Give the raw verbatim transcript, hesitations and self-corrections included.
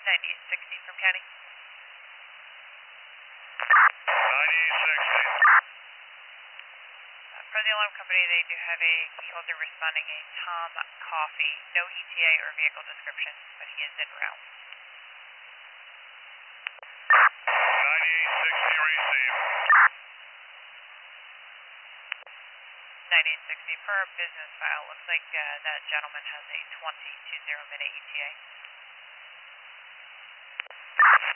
ninety-eight sixty from county. ninety-eight sixty. Uh, for the alarm company, they do have a key holder responding a Tom Coffey. No E T A or vehicle description, but he is en route. ninety-eight sixty received. ninety-eight sixty per our business file. Looks like uh, that gentleman has a twenty twenty minute E T A.